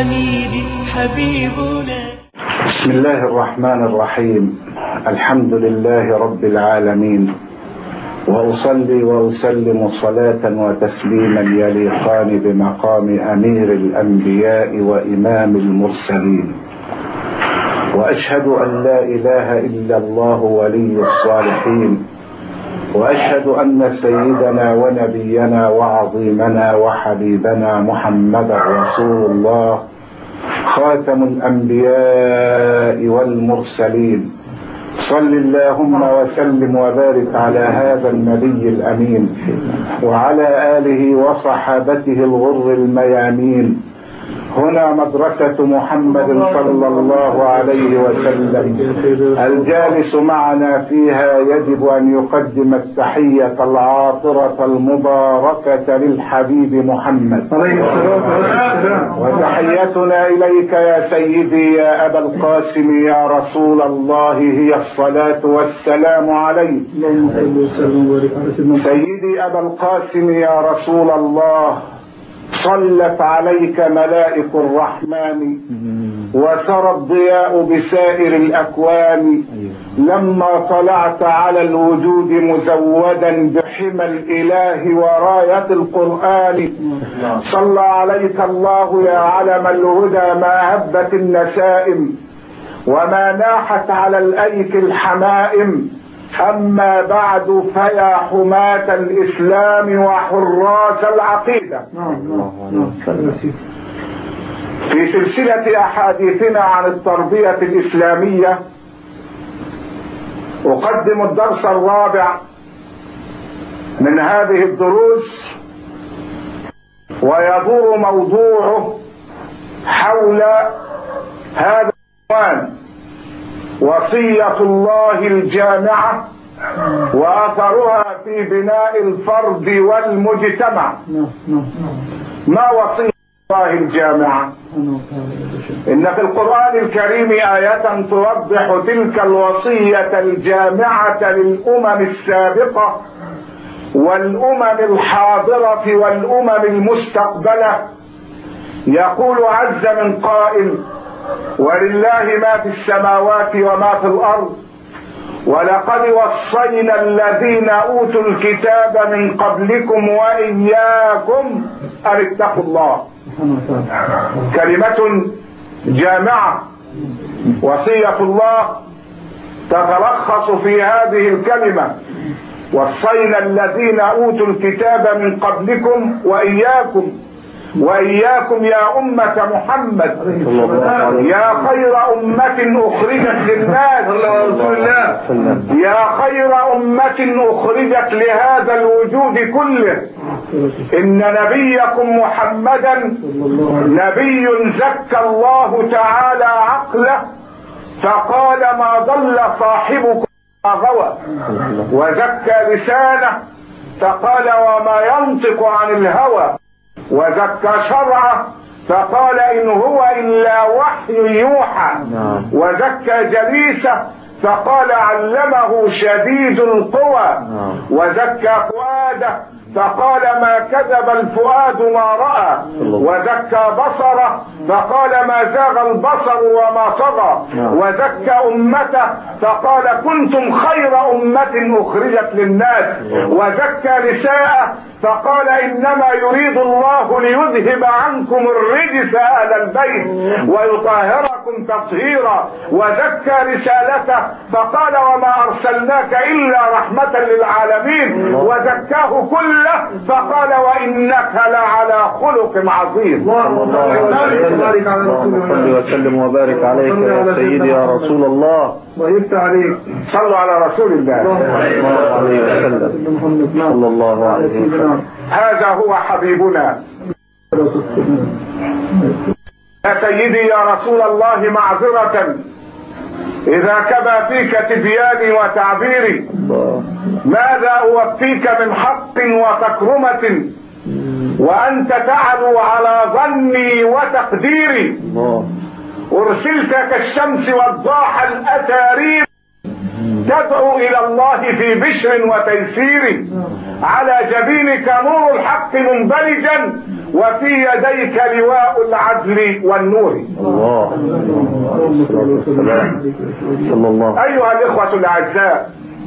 الحميد حبيبنا. بسم الله الرحمن الرحيم. الحمد لله رب العالمين، وأصلي وأسلم صلاة وتسليما يليقان بمقام أمير الأنبياء وإمام المرسلين، وأشهد أن لا إله إلا الله ولي الصالحين، وأشهد أن سيدنا ونبينا وعظيمنا وحبيبنا محمد رسول الله خاتم الأنبياء والمرسلين. صل اللهم وسلم وبارك على هذا النبي الأمين وعلى آله وصحابته الغر الميامين. هنا مدرسة محمد صلى الله عليه وسلم، الجالس معنا فيها يجب أن يقدم التحية العاطرة المباركة للحبيب محمد، وتحيتنا إليك يا سيدي يا أبا القاسم يا رسول الله هي الصلاة والسلام عليك. سيدي أبا القاسم يا رسول الله، صلت عليك ملائك الرحمن وسرى الضياء بسائر الأكوان لما طلعت على الوجود مزودا بحمى الإله وراية القرآن. صلى عليك الله يا علم الهدى ما هبت النسائم وما ناحت على الأيك الحمائم. أما بعد، فيا حماة الإسلام وحراس العقيدة، في سلسلة أحاديثنا عن التربية الإسلامية أقدم الدرس الرابع من هذه الدروس، ويدور موضوعه حول هذا العنوان: وصية الله الجامعة وأثرها في بناء الفرد والمجتمع. ما وصية الله الجامعة؟ إن في القرآن الكريم آية توضح تلك الوصية الجامعة للأمم السابقة والأمم الحاضرة والأمم المستقبلة. يقول عز من قائل: ولله ما في السماوات وما في الأرض ولقد وصينا الذين أوتوا الكتاب من قبلكم وإياكم أن اتقوا الله. كلمة جامعة. وصية الله تتلخص في هذه الكلمة: وصينا الذين أوتوا الكتاب من قبلكم وإياكم. وإياكم يا أمة محمد، يا خير أمة أخرجت للناس، يا خير أمة أخرجت لهذا الوجود كله. إن نبيكم محمدا نبي زكى الله تعالى عقله فقال: ما ضل صاحبكم ما غوى. وزكى لسانه فقال: وما ينطق عن الهوى. وزكى شرعه فقال: إن هو إلا وحي يوحى. وزكى جليسه فقال: علمه شديد القوى. وزكى فؤاده فقال: ما كذب الفؤاد ما رأى. وزكى بصره فقال: ما زاغ البصر وما طغى. وزكى أمته فقال: كنتم خير أمة أخرجت للناس. وزكى نساءه فقال: إنما يريد الله ليذهب عنكم الرجس أهل البيت ويطهركم تطهيرا. وزكى رسالته فقال: وما أرسلناك إلا رحمة للعالمين. وزكاه كله فقال: وإنك لعلى خلق عظيم. اللهم صل وسلم وبارك عليك يا سيدي يا رسول الله. صلوا على رسول الله صلى الله عليه وسلم. هذا هو حبيبنا. يا سيدي يا رسول الله، معذرة إذا كبى فيك تبياني وتعبيري، ماذا أوفيك من حق وتكرمة وأنت تعلو على ظني وتقديري. أرسلت كالشمس والضاح الأثارير تدعو إلى الله في بشر وتيسير. على جبينك نور الحق منبلجا وفي يديك لواء العدل والنور. الله. صلى الله. أيها الإخوة الأعزاء،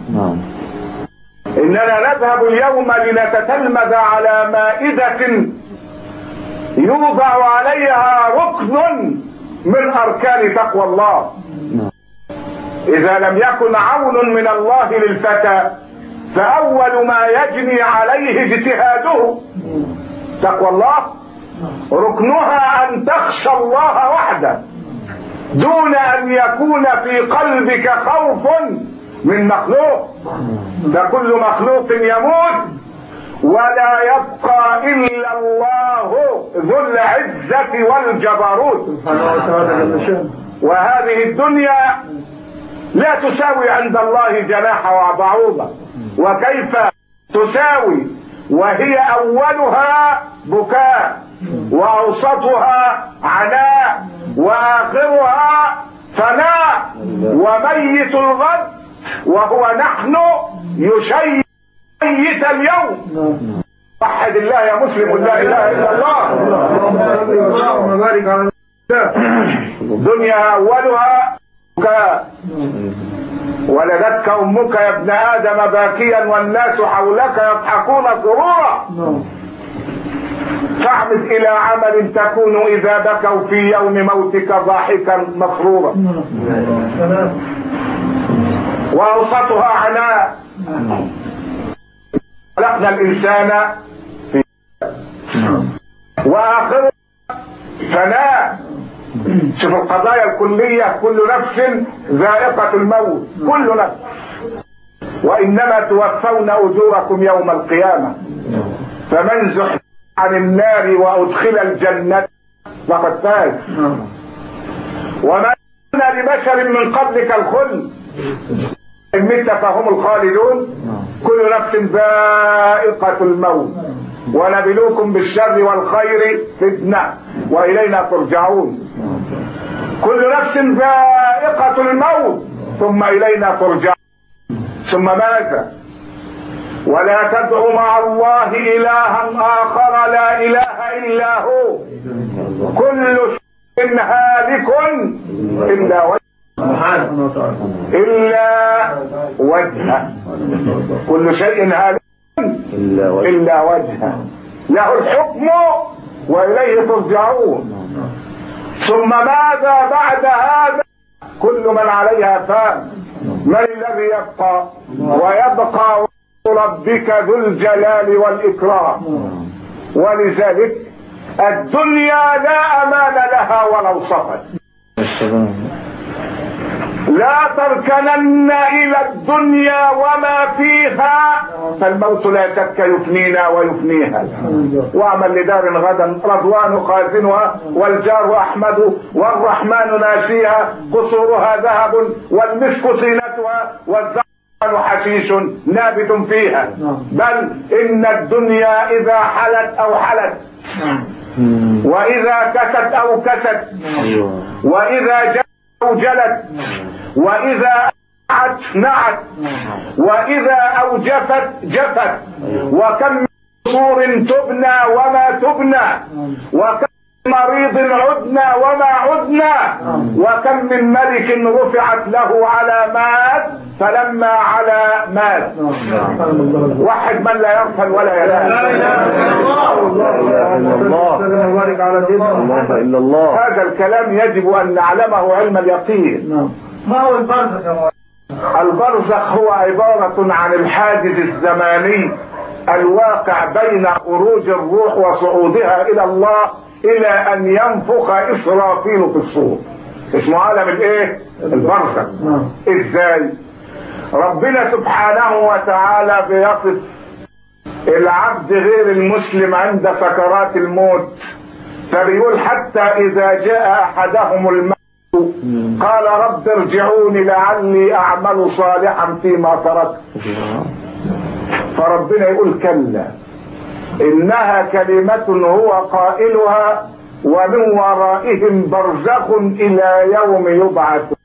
إننا نذهب اليوم لنتتلمذ على مائدة يوضع عليها ركن من أركان تقوى الله. إذا لم يكن عون من الله للفتى فأول ما يجني عليه اجتهاده تقوى الله. ركنها أن تخشى الله وحده دون أن يكون في قلبك خوف من مخلوق. فكل مخلوق يموت ولا يبقى إلا الله ذو العزة والجبروت. وهذه الدنيا لا تساوي عند الله جناح بعوضة. وكيف تساوي وهي أولها بكاء وأوسطها عناء وآخرها فناء وميت الغد وهو نحن يشيد ميت اليوم. وحد الله يا مسلم، لا إله إلا الله. اللهم بارك على دنيا أولها بكاء. ولدتك أمك يا ابن آدم باكيا والناس حولك يضحكون سرورا. فاعمد إلى عمل تكون إذا بكوا في يوم موتك ضاحكا مسرورا. وأوسطها عناء. خلقنا الإنسان في وآخره فناء. شوف القضايا الكلية، كل نفس ذائقة الموت، كل نفس، وإنما توفون أجوركم يوم القيامة. فمن زحزح عن النار وأدخل الجنة فقد فاز. وما كان لبشر من قبلك الخلد إن مت فهم الخالدون. كل نفس ذائقة الموت ونبلوكم بالشر والخير فتنة وإلينا ترجعون. كل نفس ذائقة الموت ثم إلينا ترجعون. ثم ماذا؟ ولا تدعوا مع الله إلها آخر لا إله إلا هو. كل شيء هالك إلا وجهه. إلا وجهه. كل شيء هالك إلا وجهه. له الحكم وإليه ترجعون. ثم ماذا بعد هذا؟ كل من عليها فان. من الذي يبقى؟ ويبقى ربك ذو الجلال والإكرام. ولذلك الدنيا لا أمان لها ولو صفت. لا تركنن إلى الدنيا وما فيها فالموت لا شك يفنينا ويفنيها. واعمل لدار غدا رضوان خازنها والجار أحمد والرحمن ناشيها. قصورها ذهب والمسك زينتها والزعفران حشيش نابت فيها. بل إن الدنيا إذا حلت أو حلت وإذا كست أو كست وإذا جلت أو جلت وإذا نعت نعت وإذا أوجفت جفت. وكم من قصور تبنى وما تبنى وكم مريض عدنا وما عدنا وكم من ملك رفعت له علامات فلما على مات. وحد من لا يغفل ولا ينام. لا اله الا الله. هذا الكلام يجب ان نعلمه علم اليقين. ما هو البرزخ يا مولانا؟ البرزخ هو عبارة عن الحاجز الزماني الواقع بين خروج الروح وصعودها الى الله الى ان ينفخ اسرافيل في الصور. اسمه عالم الايه؟ البرزخ. ازاي؟ ربنا سبحانه وتعالى بيصف العبد غير المسلم عند سكرات الموت فبيقول حتى اذا جاء احدهم الموت قال رب ارجعوني لعلي اعمل صالحا فيما تركت. فربنا يقول كلا انها كلمة هو قائلها ومن ورائهم برزخ الى يوم يبعثون.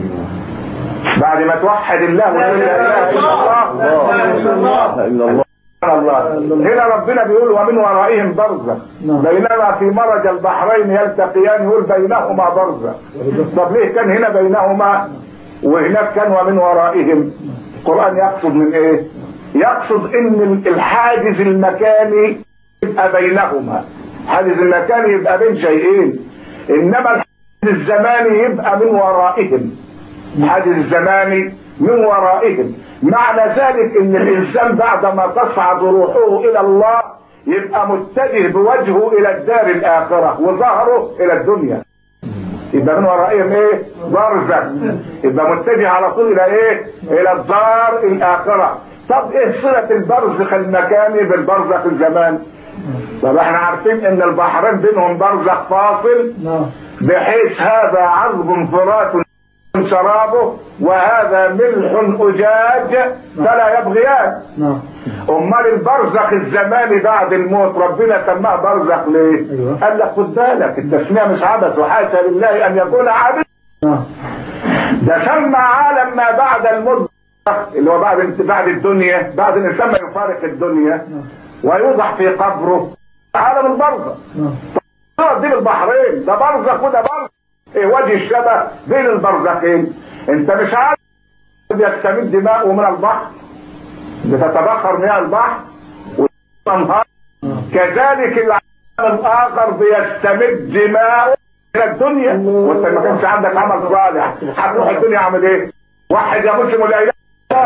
بعد ما توحد الله لا اله الا الله الله. هنا ربنا بيقول ومن ورائهم برزخ بينما في مرج البحرين يلتقيان، يقول بينهما برزخ. طب ليه كان هنا بينهما وهناك كان ومن ورائهم؟ القرآن يقصد من ايه؟ يقصد ان الحاجز المكاني يبقى بينهما، الحاجز المكاني يبقى بين شيئين، انما الحاجز الزماني يبقى من ورائهم، الحاجز الزماني من ورائهم. معنى ذلك ان الانسان بعدما تصعد روحه الى الله يبقى متجه بوجهه الى الدار الاخره وظهره الى الدنيا، يبقى من ورائهم ايه؟ برزخ، يبقى متجه على طول الى ايه؟ الى الدار الاخره. طب ايه صله البرزخ المكاني بالبرزخ الزماني؟ طب احنا عارفين ان البحرين بينهم برزخ فاصل، بحيث هذا عذب فرات شرابه وهذا ملح أجاج فلا يبغيان. امال البرزخ الزماني بعد الموت ربنا سماه برزخ ليه؟ قال لك خد بالك التسميه مش عبث، وحاشا لله ان يكون عبث. ده سمى عالم ما بعد الموت اللي هو بعد الدنيا، بعد الانسان ما يفارق الدنيا ويوضع في قبره، عالم البرزخ. دي البحرين ده برزخ وده برزخ. ايه وجه الشبه بين البرزخين؟ انت مش عارف بيستمد ماءه من البحر، بتتبخر مياه البحر والانهار، كذلك العالم الاخر بيستمد ماءه من الدنيا، وانت ما كانش عندك عمل صالح هتروح الدنيا عامل ايه؟ واحد يا مسلم ولا اله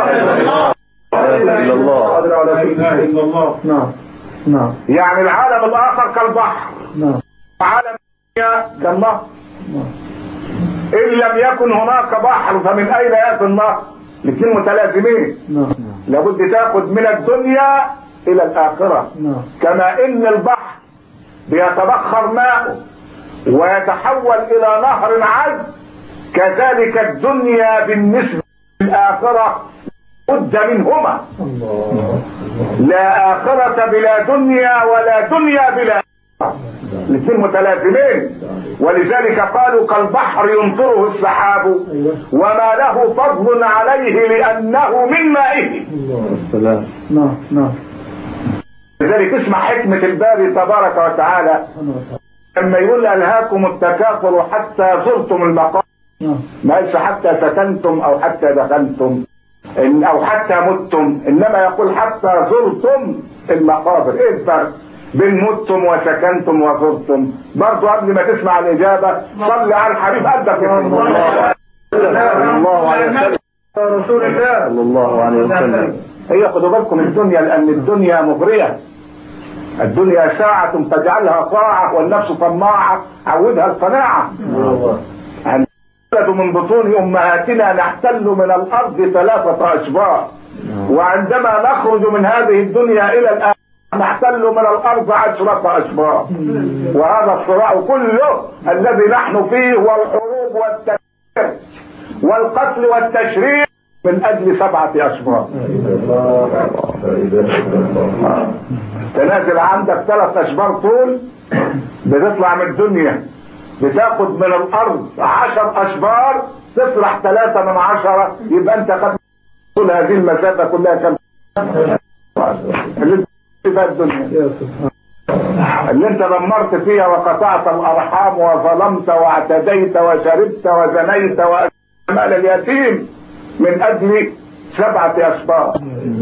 الا الله. نعم. يعني العالم الاخر كالبحر، عالم الدنيا كالنهر. إن لم يكن هناك بحر فمن أين يأتي النهر؟ الاثنين متلازمين. لابد تأخذ من الدنيا إلى الآخرة. كما إن البحر بيتبخر ماءه ويتحول إلى نهر عذب، كذلك الدنيا بالنسبة للآخرة بد منهما. لا آخرة بلا دنيا ولا دنيا بلا آخرة، الاثنين متلازمين. ولذلك قالوا كالبحر ينطره السحاب وما له فضل عليه لأنه من مائه. لذلك اسمع حكمة الباري تبارك وتعالى لما يقول ألهاكم التكاثر حتى زرتم المقابر، ما قالش حتى سكنتم أو حتى دخلتم أو حتى متم، إنما يقول حتى زرتم المقابر. إيه الفرق بين متم وسكنتم وزرتم؟ برضو قبل ما تسمع الإجابة صل على الحبيب قدك صلى الله عليه وسلم. رسول الله صلى الله عليه وسلم. هي خدوا بالكم الدنيا، لأن الدنيا مغرية، الدنيا ساعة تجعلها طاعة والنفس طماعة عودها القناعة. من بطون أمهاتنا نحتل من الأرض 3 أشبار، وعندما نخرج من هذه الدنيا إلى الآخرة نحتل من الأرض 10 أشبار. وهذا الصراع كله الذي نحن فيه والحروب والتكفير والقتل والتشريد من أجل 7 أشبار. تنازل عندك 3 أشبار طول، بتطلع من الدنيا بتاخد من الأرض 10 أشبار، تطرح 3 من 10، يبقى أنت خدت طول هذه المسافة كلها كم؟ اللي الدنيا اللي انت دمرت فيها وقطعت الارحام وظلمت واعتديت وشربت وزنيت ومال اليتيم من اجل 7 أشبار.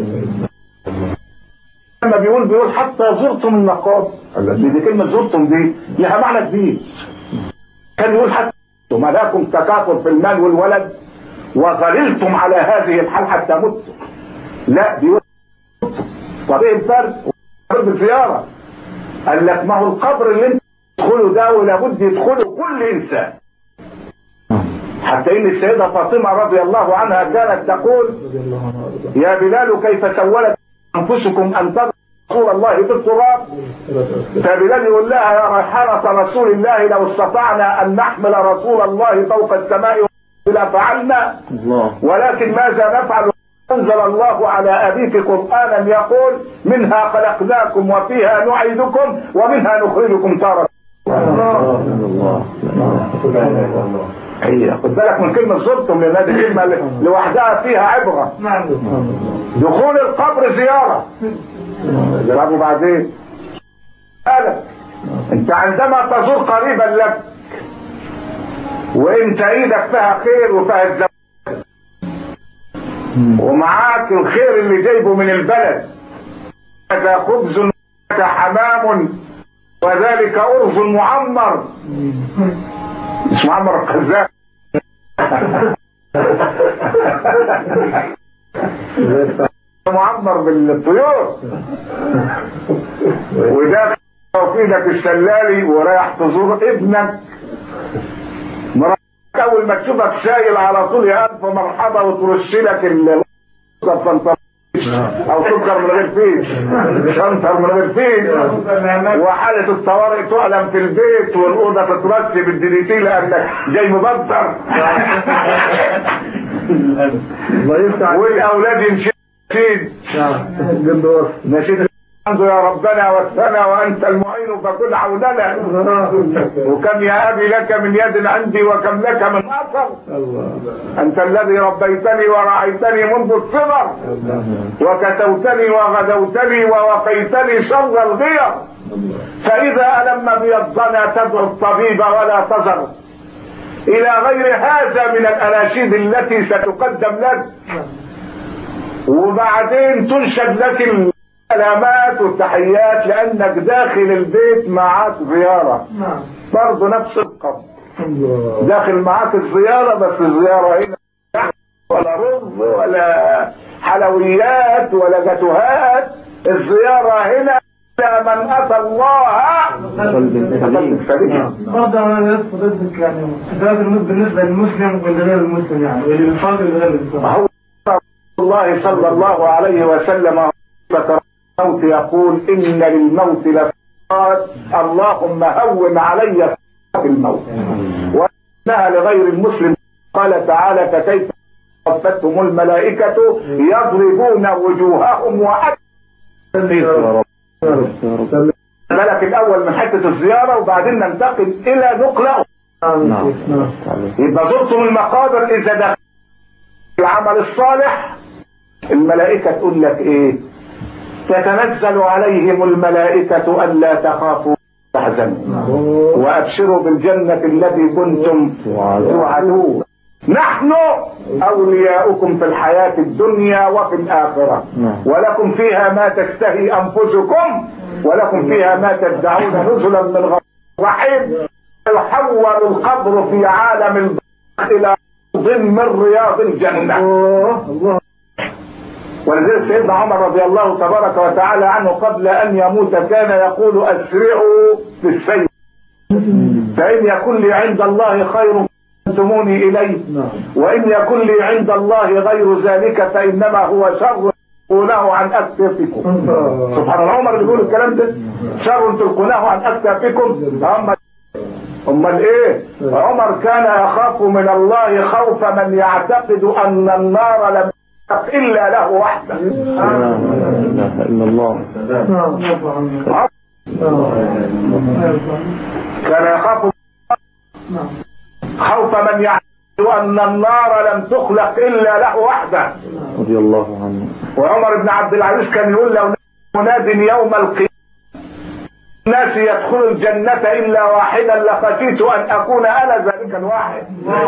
لما بيقول حتى زرتم المقابر، دي كلمه زرتم دي لها معنى كبير. كان يقول حتى ما لكم تكاثر في المال والولد وظللتم على هذه الحال حتى متم. لا بيقول طب ايه الفرق؟ بالزيارة قال لك ما هو القبر اللي انت تدخله ده ولابد يدخله كل انسان، حتى ان السيدة فاطمة رضي الله عنها كانت تقول يا بلال كيف سولت انفسكم ان تضع رسول الله في التراب؟ فبلال يقول لها يا ريحانة رسول الله لو استطعنا ان نحمل رسول الله فوق السماء لفعلنا، ولكن ماذا نفعل؟ أنزل الله على أبيك قرآنا يقول منها خلقناكم وفيها نعيدكم ومنها نخرجكم تارة الله. هي خد بالك من كلمة زرتم، لأن هذه كلمة لوحدها فيها عبرة. دخول القبر زيارة. طب وبعدين؟ قالك انت عندما تزور قريبا لك وانت ايدك فيها خير وفيها الزواج ومعاك الخير اللي جايبه من البلد، هذا خبز حمام وذلك أرز معمر، مش معمر القذاف معمر بالطيور، وده في ايدك السلالي ورايح تزور ابنك، مراتك اول ما تشوفك شايل على طول يا الف مرحبا وترش لك سنتر او سكر من غير فيش، سنتر من غير فيش، وحالة الطوارئ تعلم في البيت والاوضه تترش بالديديتي لانك جاي مبدر والاولاد ينشد نشيد الحمد يا ربنا والثنى وانت المعين فكن عوننا، وكم يا ابي لك من يد عندي وكم لك من اثر، انت الذي ربيتني ورعيتني منذ الصغر وكسوتني وغدوتني ووقيتني شر الغير، فاذا الم بي الضنا تدعو الطبيب ولا تزر، الى غير هذا من الاناشيد التي ستقدم لك، وبعدين تنشد لك السلامات والتحيات لانك داخل البيت معاك زيارة، برضه نفس القبر داخل معاك الزيارة، بس الزيارة هنا ولا رز ولا حلويات ولا جاتوهات، الزيارة هنا من اتى الله بقلب سليم. برضه انا اسف ضدك، يعني استفاد بالنسبه للمسلم والغير المسلم، يعني واللي بيصلي والغير المسلم. هو الله صلى الله عليه وسلم ذكر الموت يقول ان للموت لسكرات اللهم هون علي سكرات الموت، وانها لغير المسلم قال تعالى فكيف توفتهم الملائكه يضربون وجوههم وأدبارهم. بالك الاول من حته الزياره وبعدين ننتقل الى نقله. يبقى زرتم المقابر، اذا دخلت العمل الصالح الملائكه تقول لك ايه؟ تتنزل عليهم الملائكه الا تخافوا تحزنوا وابشروا بالجنه التي كنتم توعدون، نحن اولياؤكم في الحياه الدنيا وفي الاخره ولكم فيها ما تشتهي انفسكم ولكم فيها ما تدعون نزلا من غفور رحيم. يحول القبر في عالم البرزخ الى روض من رياض الجنه. ولذلك سيدنا عمر رضي الله تبارك وتعالى عنه قبل ان يموت كان يقول اسرعوا في السير فان يكن لي عند الله خير فانتموني اليه وان يكن لي عند الله غير ذلك فانما هو شر تلقونه عن اكتافكم. سبحان الله، عمر بيقول الكلام ده، شر تلقونه عن اكتافكم. امال ايه؟ عمر كان يخاف من الله خوف من يعتقد ان النار لم تخلق الا له وحده. لا اله الا الله. كان يخاف خوف من يعتقد ان النار لم تخلق الا له وحده رضي الله عنه. وعمر بن عبد العزيز كان يقول لو مناد يوم القيامه الناس يدخل الجنة إلا واحدا لخشيت أن أكون أنا ذلك الواحد.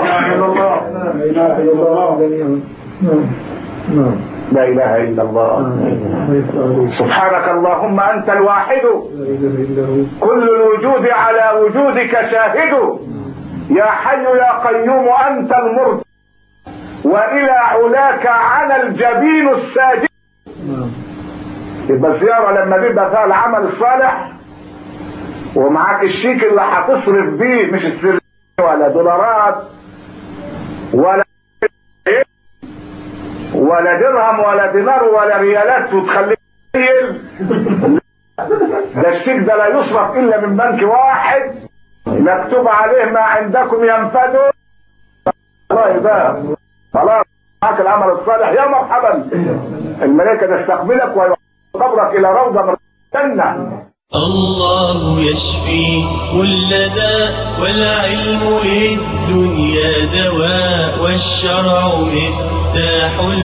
لا إله إلا الله. سبحانك اللهم أنت الواحد كل الوجود على وجودك شاهد يا حي يا قيوم أنت المرتضى وإلى علاك على الجبين الساجد. يبقى الزيارة لما بيبقى فيها العمل الصالح ومعاك الشيك اللي هتصرف بيه، مش السر ولا دولارات ولا درهم ولا دينار ولا ريالات وتخليه ده الشيك ده لا يصرف الا من بنك واحد مكتوب عليه ما عندكم ينفد. والله بقى خلاص معاك العمل الصالح يا مرحبا، الملائكه تستقبلك ويقبلك الى روضه من الجنه. الله يشفي كل داء والعلم للدنيا دواء والشرع مفتاح